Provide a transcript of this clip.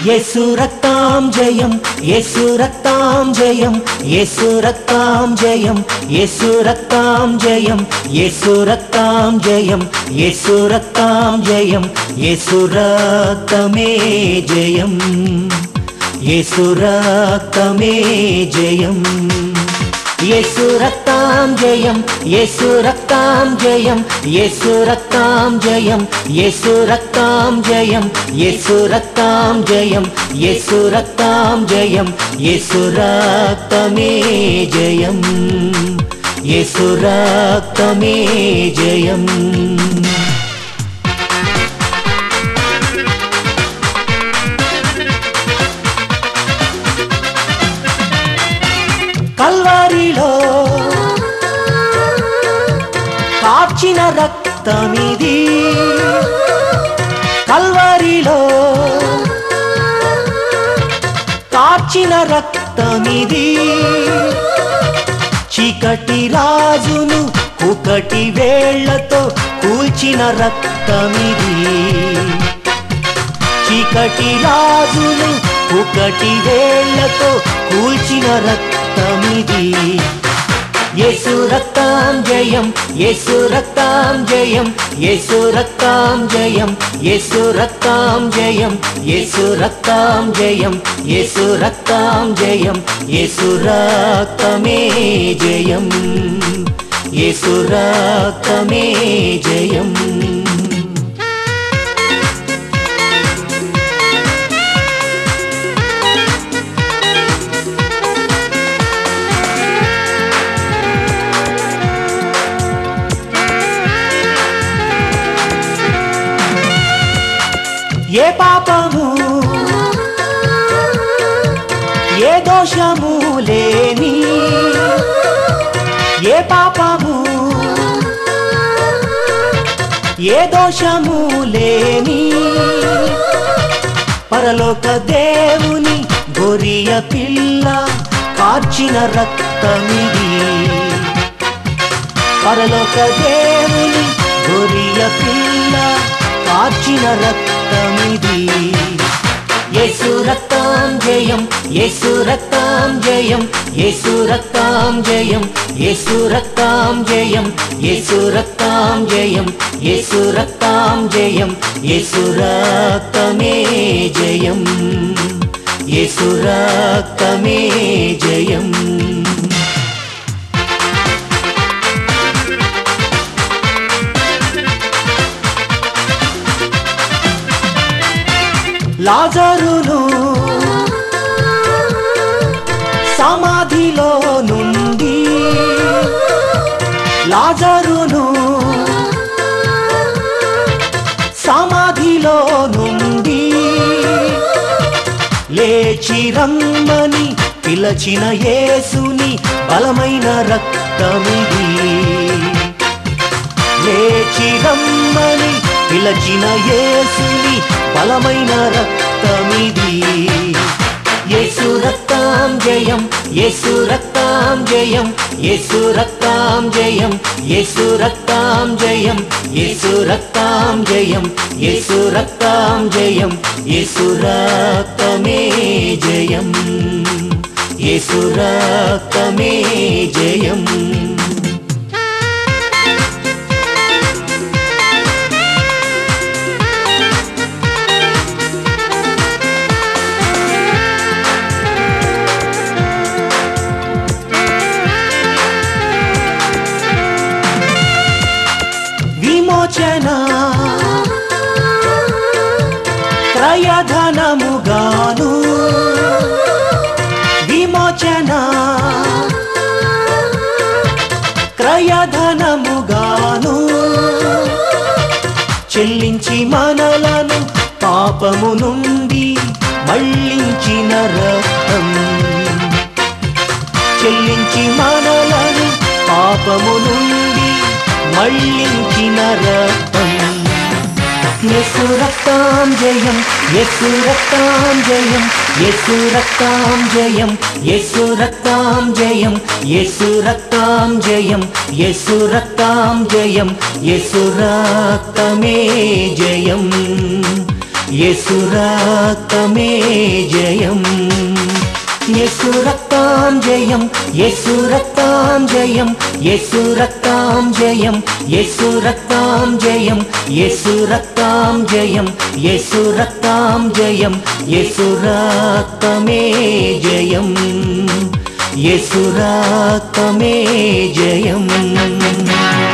యేసు రక్తం జయం, యేసు రక్తం జయం, యేసు రక్తం జయం, యేసు రక్తం జయం, యేసు రక్తం జయం, యేసు రక్తం జయం, యేసు రక్తమే జయం, యేసు రక్తమే జయం. యేసు రక్తం జయం, యేసు రక్తం జయం, యేసు రక్తం జయం, యేసు రక్తం జయం, యేసు రక్తం జయం, యేసు రక్తం జయం, యేసు రక్తమే జయం, యేసు రక్తమే జయం. కల్వరిలో కార్చిన రక్తమిది, కల్వరిలో కార్చిన రక్తమిది, చీకటి రాజును ఒకటి వేళ్లతో కూల్చిన రక్తమిది, చీకటి రాజును ఒకటి వేళ్లతో కూల్చిన రక్తమిది. యేసు రక్తం జయం, యేసు రక్తం జయం, యేసు రక్తం జయం, యేసు రక్తం జయం, యేసు రక్తం జయం, యేసు రక్తం జయం, యేసు రక్తమే జయం, యేసు రక్తమే జయం. ఏ పాపము ఏ దోషము లేని, ఏ పాపము ఏ దోషము లేని పరలోక దేవుని గొరియ పిల్ల కార్చిన రక్తమిది, పరలోక దేవుని గొరియ పిల్ల కార్చిన రక్తమిది. యేసు రక్తం జయం, యేసు రక్తం జయం, యేసు రక్తం జయం, యేసు రక్తం జయం, యేసు రక్తం జయం, యేసు రక్తం జయం, యేసు రక్తమే జయం, యేసు రక్తమే జయం. లాజరును సమాధిలో నుండి, లాజరును సమాధిలో నుండి లేచి రమ్మని పిలచిన యేసుని బలమైన రక్తమిది, లేచి రమ్మని పిలచిన యేసుని బలమైన రక్తమిది. యేసు రక్తం జయం, యేసు రక్తం జయం, యేసు రక్తం జయం, యేసు రక్తం జయం, యేసు రక్తం జయం, యేసు రక్తం జయం, యేసు రక్తమే జయం, యేసు రక్తమే జయం. విమోచన క్రయధనముగాను, విమోచన క్రయధనముగాను చెల్లించి మనలను పాపము నుండి మళ్ళించిన రక్తం, చెల్లించి మనలను పాపము నుండి మళ్ళించిన రక్తం. యేసు రక్తం జయం, యేసు రక్తం జయం, యేసు రక్తం జయం, యేసు రక్తం జయం, యేసు రక్తం జయం, యేసు రక్తం జయం, యేసు రక్తమే జయం, యేసు రక్తమే జయం, యేసు రక్తం జయం, యేసు రక్తం జయం, యేసు రక్తం జయం, యేసు రక్తం జయం, యేసు రక్తం జయం, యేసు రక్తం జయం, యేసు రక్తమే జయం, యేసు రక్తమే జయం.